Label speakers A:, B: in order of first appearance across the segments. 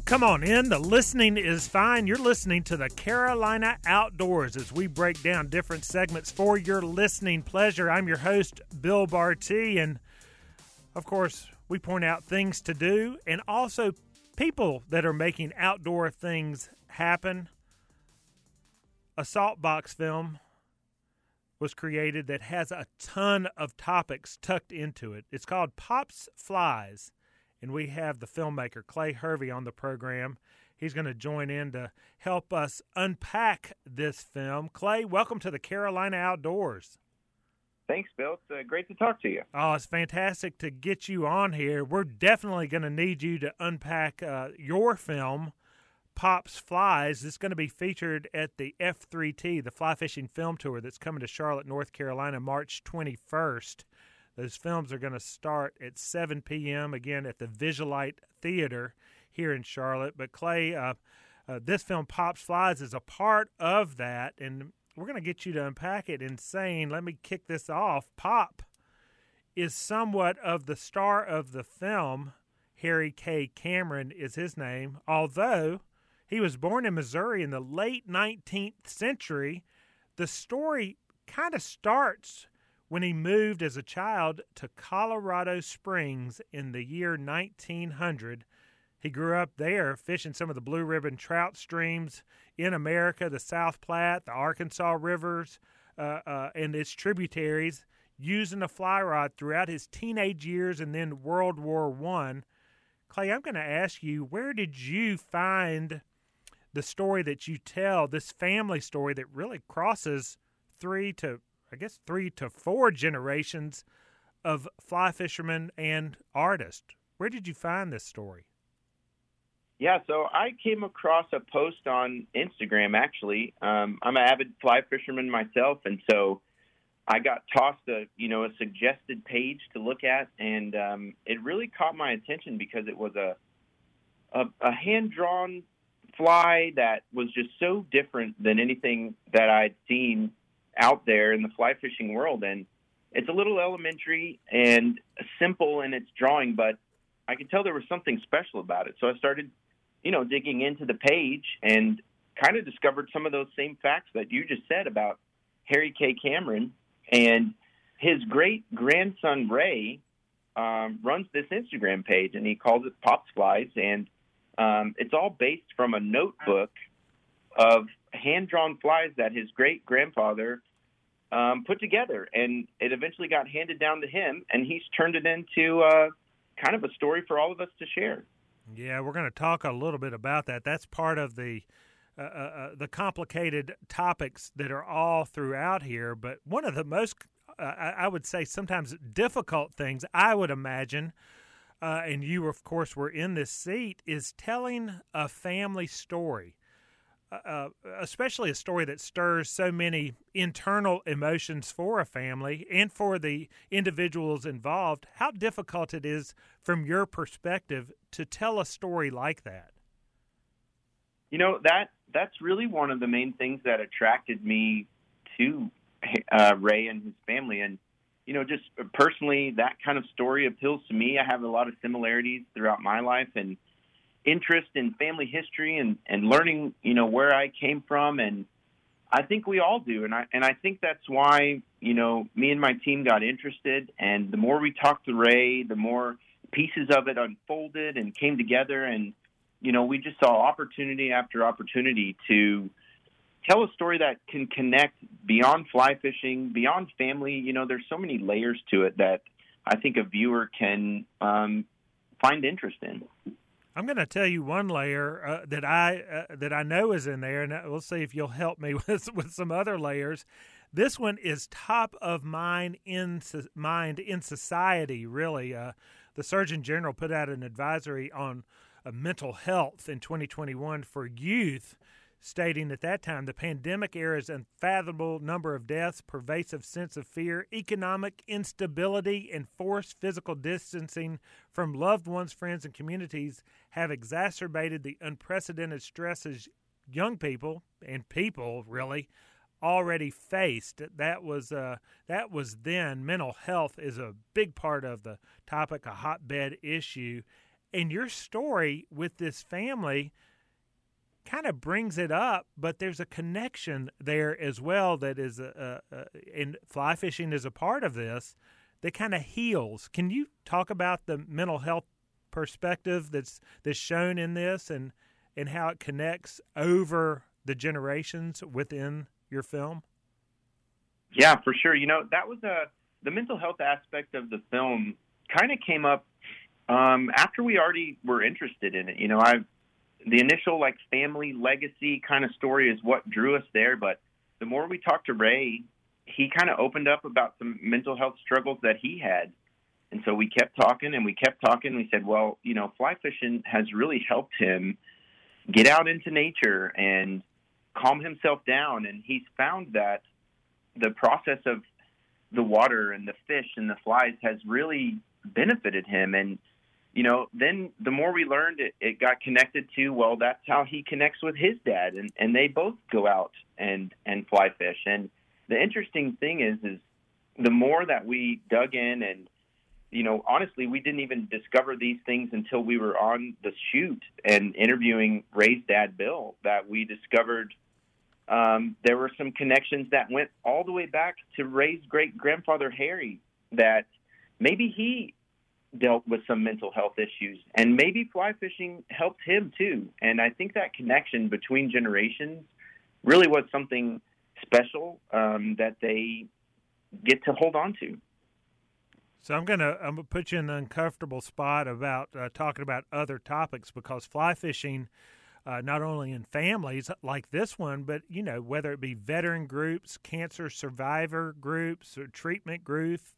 A: Come on in. The listening is fine. You're listening to the Carolina Outdoors as we break down different segments for your listening pleasure. I'm your host, Bill Barty, and of course, we point out things to do and also people that are making outdoor things happen. A Salt Box film was created that has a ton of topics tucked into it. It's called Pops Flies. And we have the filmmaker, Clay Hervey, on the program. He's going to join in to help us unpack this film. Clay, welcome to the Carolina Outdoors.
B: Thanks, Bill. It's great to talk to you.
A: Oh, it's fantastic to get you on here. We're definitely going to need you to unpack your film, Pops Flies. It's going to be featured at the F3T, the Fly Fishing Film Tour that's coming to Charlotte, North Carolina, March 21st. Those films are going to start at 7 p.m., again, at the Visualite Theater here in Charlotte. But, Clay, this film, Pops Flies, is a part of that, and we're going to get you to unpack it in saying, let me kick this off. Pop is somewhat of the star of the film. Harry K. Cameron is his name, although he was born in Missouri in the late 19th century. The story kind of starts when he moved as a child to Colorado Springs in the year 1900. He grew up there fishing some of the Blue Ribbon trout streams in America, the South Platte, the Arkansas rivers, and its tributaries, using a fly rod throughout his teenage years and then World War I. Clay, I'm going to ask you, where did you find the story that you tell, this family story that really crosses three to 4 generations of fly fishermen and artists? Where did you find this story?
B: Yeah, so I came across a post on Instagram, actually. I'm an avid fly fisherman myself, and so I got tossed a suggested page to look at, and it really caught my attention because it was a hand-drawn fly that was just so different than anything that I'd seen out there in the fly fishing world. And it's a little elementary and simple in its drawing, but I could tell there was something special about it. So I started, digging into the page and kind of discovered some of those same facts that you just said about Harry K. Cameron. And his great-grandson, Ray, runs this Instagram page, and he calls it Pops Flies. And it's all based from a notebook of hand-drawn flies that his great-grandfather put together, and it eventually got handed down to him, and he's turned it into kind of a story for all of us to share.
A: Yeah, we're going to talk a little bit about that. That's part of the complicated topics that are all throughout here, but one of the most, I would say, sometimes difficult things, I would imagine, and you, of course, were in this seat, is telling a family story. Especially a story that stirs so many internal emotions for a family and for the individuals involved. How difficult it is, from your perspective, to tell a story like that?
B: That's really one of the main things that attracted me to Ray and his family. And, just personally, that kind of story appeals to me. I have a lot of similarities throughout my life and interest in family history and learning, where I came from. And I think we all do. And I think that's why, me and my team got interested. And the more we talked to Ray, the more pieces of it unfolded and came together. And, we just saw opportunity after opportunity to tell a story that can connect beyond fly fishing, beyond family. There's so many layers to it that I think a viewer can find interest in.
A: I'm going to tell you one layer that I know is in there, and we'll see if you'll help me with some other layers. This one is top of mind in society, really. The Surgeon General put out an advisory on mental health in 2021 for youth, stating at that time, the pandemic era's unfathomable number of deaths, pervasive sense of fear, economic instability, and forced physical distancing from loved ones, friends, and communities have exacerbated the unprecedented stresses young people, and people really, already faced. That was then. Mental health is a big part of the topic, a hotbed issue. And your story with this family kind of brings it up, but there's a connection there as well that is, and fly fishing is a part of this, that kind of heals. Can you talk about the mental health perspective that's shown in this and how it connects over the generations within your film?
B: Yeah, for sure. That was the mental health aspect of the film kind of came up after we already were interested in it. The initial family legacy kind of story is what drew us there. But the more we talked to Ray, he kind of opened up about some mental health struggles that he had. And so we kept talking and we kept talking. We said, well, fly fishing has really helped him get out into nature and calm himself down. And he's found that the process of the water and the fish and the flies has really benefited him. And then the more we learned, it got connected to, well, that's how he connects with his dad. And they both go out and fly fish. And the interesting thing is the more that we dug in and, honestly, we didn't even discover these things until we were on the shoot and interviewing Ray's dad, Bill, that we discovered there were some connections that went all the way back to Ray's great-grandfather, Harry, that maybe he dealt with some mental health issues, and maybe fly fishing helped him too. And I think that connection between generations really was something special that they get to hold on to.
A: So I'm gonna put you in an uncomfortable spot about talking about other topics, because fly fishing, not only in families like this one, but whether it be veteran groups, cancer survivor groups, or treatment groups,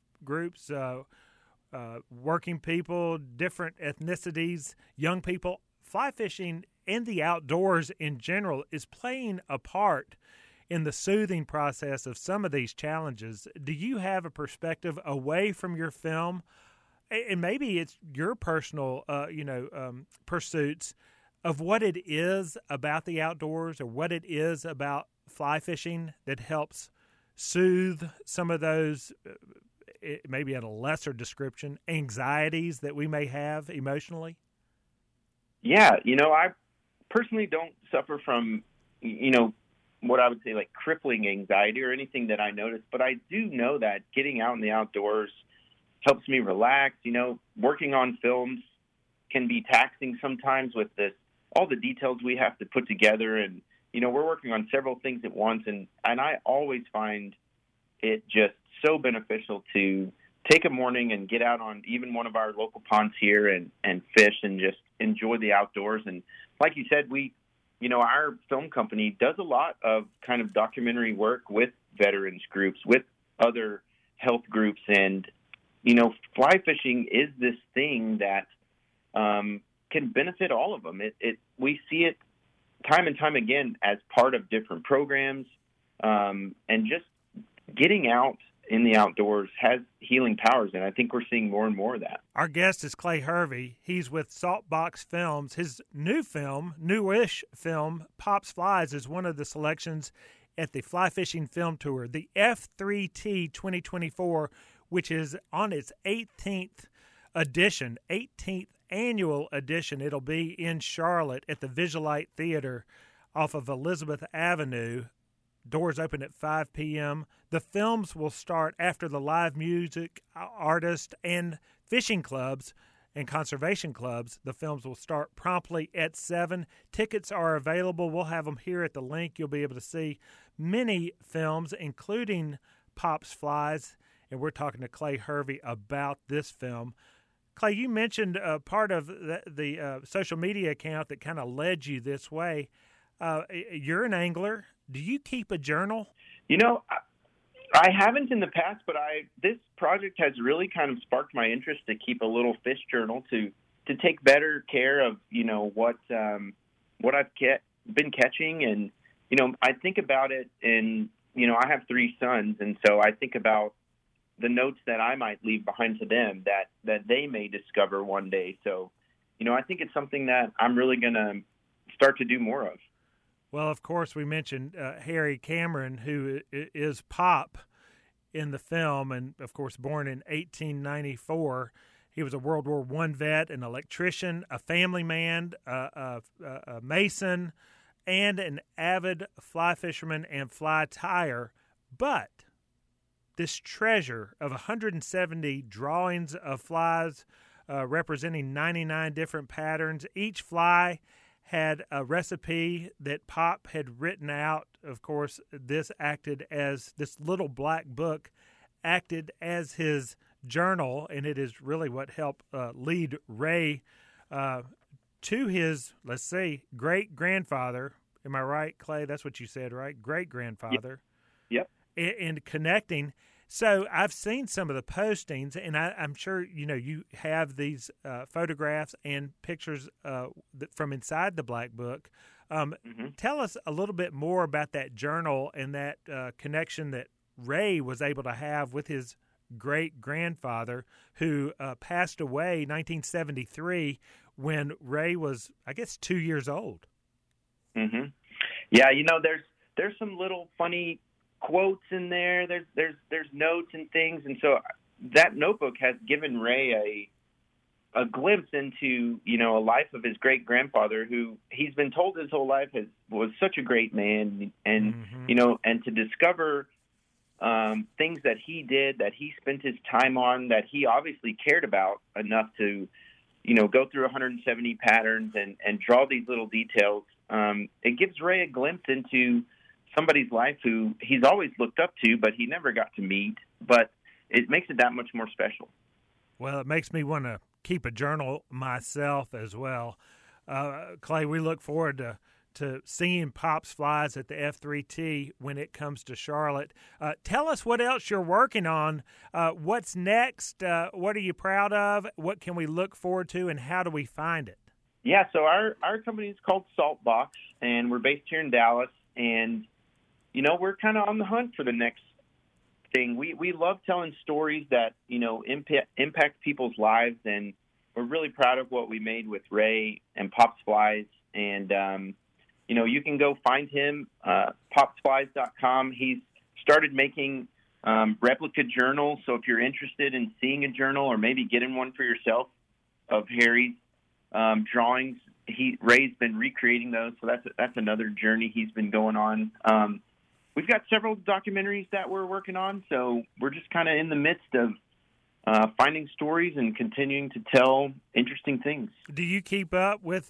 A: working people, different ethnicities, young people, fly fishing and the outdoors in general is playing a part in the soothing process of some of these challenges. Do you have a perspective away from your film, and maybe it's your personal, pursuits, of what it is about the outdoors or what it is about fly fishing that helps soothe some of those, maybe at a lesser description, anxieties that we may have emotionally?
B: Yeah, I personally don't suffer from, what I would say crippling anxiety or anything that I notice, but I do know that getting out in the outdoors helps me relax. Working on films can be taxing sometimes with all the details we have to put together, and we're working on several things at once, and I always find it just so beneficial to take a morning and get out on even one of our local ponds here and fish and just enjoy the outdoors. And like you said, our film company does a lot of kind of documentary work with veterans groups, with other health groups, and fly fishing is this thing that can benefit all of them. We see it time and time again as part of different programs, and just getting out in the outdoors has healing powers, and I think we're seeing more and more of that.
A: Our guest is Clay Hervey. He's with Saltbox Films. His newish film, Pops Flies, is one of the selections at the Fly Fishing Film Tour, the F3T 2024, which is on its 18th annual edition. It'll be in Charlotte at the Visualite Theater off of Elizabeth Avenue. Doors open at 5 p.m. The films will start after the live music, artists, and fishing clubs and conservation clubs. The films will start promptly at 7. Tickets are available. We'll have them here at the link. You'll be able to see many films, including Pops Flies, and we're talking to Clay Hervey about this film. Clay, you mentioned part of the social media account that kind of led you this way. You're an angler. Do you keep a journal?
B: I haven't in the past, but this project has really kind of sparked my interest to keep a little fish journal to take better care of what I've been catching, and I think about it, and I have 3 sons, and so I think about the notes that I might leave behind to them that they may discover one day. So I think it's something that I'm really going to start to do more of.
A: Well, of course, we mentioned Harry Cameron, who is Pop in the film, and, of course, born in 1894. He was a World War I vet, an electrician, a family man, a mason, and an avid fly fisherman and fly tyer. But this treasure of 170 drawings of flies representing 99 different patterns, each fly had a recipe that Pop had written out. Of course, this little black book acted as his journal, and it is really what helped lead Ray to his, let's see, great-grandfather. Am I right, Clay? That's what you said, right? Great-grandfather.
B: Yep.
A: In connecting. So I've seen some of the postings, and I'm sure you have these photographs and pictures from inside the Black Book. Tell us a little bit more about that journal and that connection that Ray was able to have with his great-grandfather, who passed away in 1973 when Ray was, I guess, 2 years old.
B: Mm-hmm. Yeah, there's some little funny quotes in there. There's notes and things, and so that notebook has given Ray a glimpse into a life of his great grandfather, who he's been told his whole life was such a great man, and and to discover things that he did, that he spent his time on, that he obviously cared about enough to go through 170 patterns and draw these little details. It gives Ray a glimpse into somebody's life who he's always looked up to, but he never got to meet. But it makes it that much more special.
A: Well, it makes me want to keep a journal myself as well. Clay, we look forward to seeing Pop's Flies at the F3T when it comes to Charlotte. Tell us what else you're working on. What's next? What are you proud of? What can we look forward to, and how do we find it?
B: Yeah, so our company is called Saltbox, and we're based here in Dallas. And we're kind of on the hunt for the next thing. We love telling stories that, impact people's lives, and we're really proud of what we made with Ray and Pop's Flies. And, you can go find him, popsflies.com. He's started making replica journals, so if you're interested in seeing a journal or maybe getting one for yourself of Harry's drawings, Ray's been recreating those, so that's another journey he's been going on. We've got several documentaries that we're working on, so we're just kind of in the midst of finding stories and continuing to tell interesting things.
A: Do you keep up with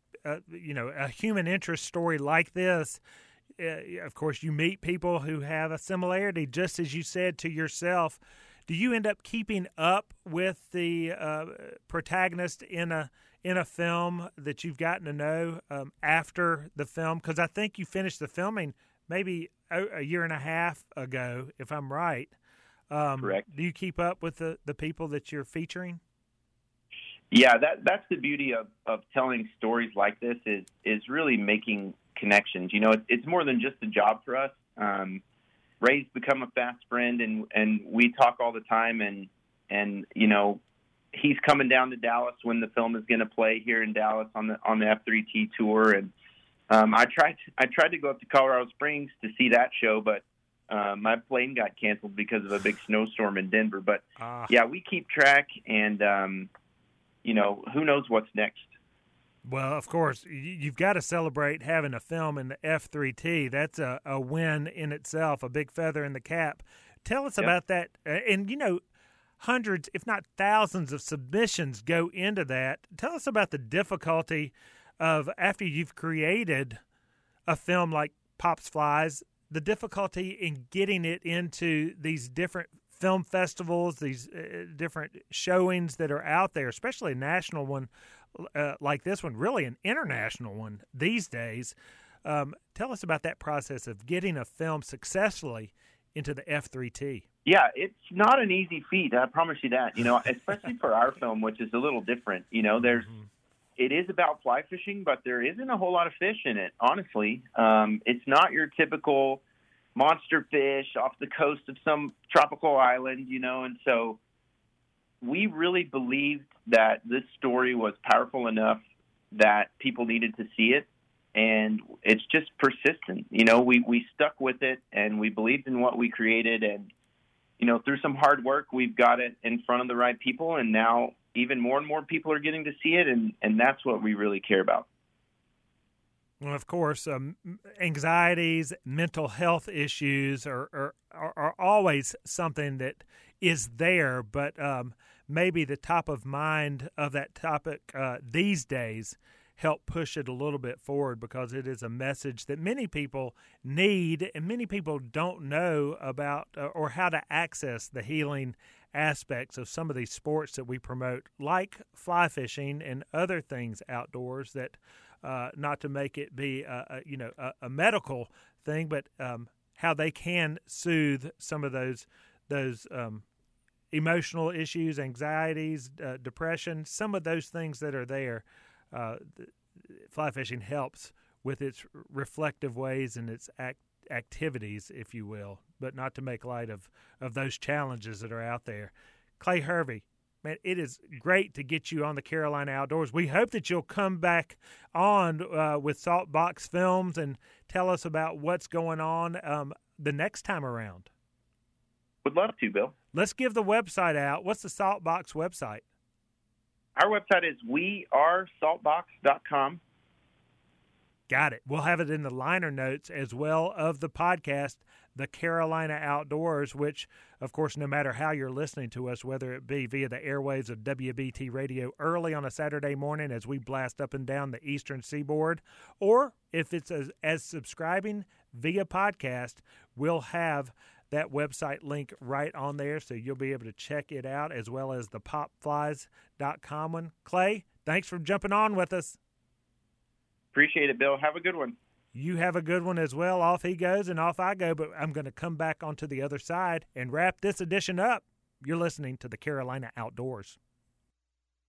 A: a human interest story like this? Of course, you meet people who have a similarity, just as you said to yourself. Do you end up keeping up with the protagonist in a film that you've gotten to know after the film? Because I think you finished the filming maybe a year and a half ago, if I'm right.
B: Correct.
A: Do you keep up with the people that you're featuring?
B: Yeah, that's the beauty of telling stories like this is really making connections. It's more than just a job for us. Ray's become a fast friend, and we talk all the time, and he's coming down to Dallas when the film is going to play here in Dallas on the F3T tour. And I tried to go up to Colorado Springs to see that show, but my plane got canceled because of a big snowstorm in Denver. But yeah, we keep track, and who knows what's next.
A: Well, of course, you've got to celebrate having a film in the F3T. That's a win in itself, a big feather in the cap. Tell us about that. And, hundreds, if not thousands of submissions go into that. Tell us about the difficulty of, after you've created a film like Pop's Flies, the difficulty in getting it into these different film festivals, these different showings that are out there, especially a national one like this one, really an international one these days. Tell us about that process of getting a film successfully into the F3T.
B: Yeah, it's not an easy feat. I promise you that. Especially for our film, which is a little different. It is about fly fishing, but there isn't a whole lot of fish in it. Honestly, it's not your typical monster fish off the coast of some tropical island. And so we really believed that this story was powerful enough that people needed to see it, and it's just persistent. We stuck with it, and we believed in what we created, and through some hard work, we've got it in front of the right people, and now even more and more people are getting to see it, and that's what we really care about.
A: Well, of course, anxieties, mental health issues are always something that is there, but maybe the top of mind of that topic these days help push it a little bit forward, because it is a message that many people need and many people don't know about or how to access the healing aspects of some of these sports that we promote, like fly fishing and other things outdoors that not to make it be a medical thing, but how they can soothe some of those emotional issues, anxieties, depression, some of those things that are there. Fly fishing helps with its reflective ways and its activities, if you will, but not to make light of those challenges that are out there. Clay Hervey, man, it is great to get you on the Carolina Outdoors. We hope that you'll come back on with Saltbox Films and tell us about what's going on the next time around.
B: Would love to, Bill.
A: Let's give the website out. What's the Saltbox website?
B: Our website is wearesaltbox.com.
A: Got it. We'll have it in the liner notes as well of the podcast, The Carolina Outdoors, which, of course, no matter how you're listening to us, whether it be via the airwaves of WBT Radio early on a Saturday morning as we blast up and down the eastern seaboard, or if it's as subscribing via podcast, we'll have that website link right on there, so you'll be able to check it out, as well as the popflies.com one. Clay, thanks for jumping on with us.
B: Appreciate it, Bill. Have a good one.
A: You have a good one as well. Off he goes and off I go, but I'm going to come back onto the other side and wrap this edition up. You're listening to the Carolina Outdoors.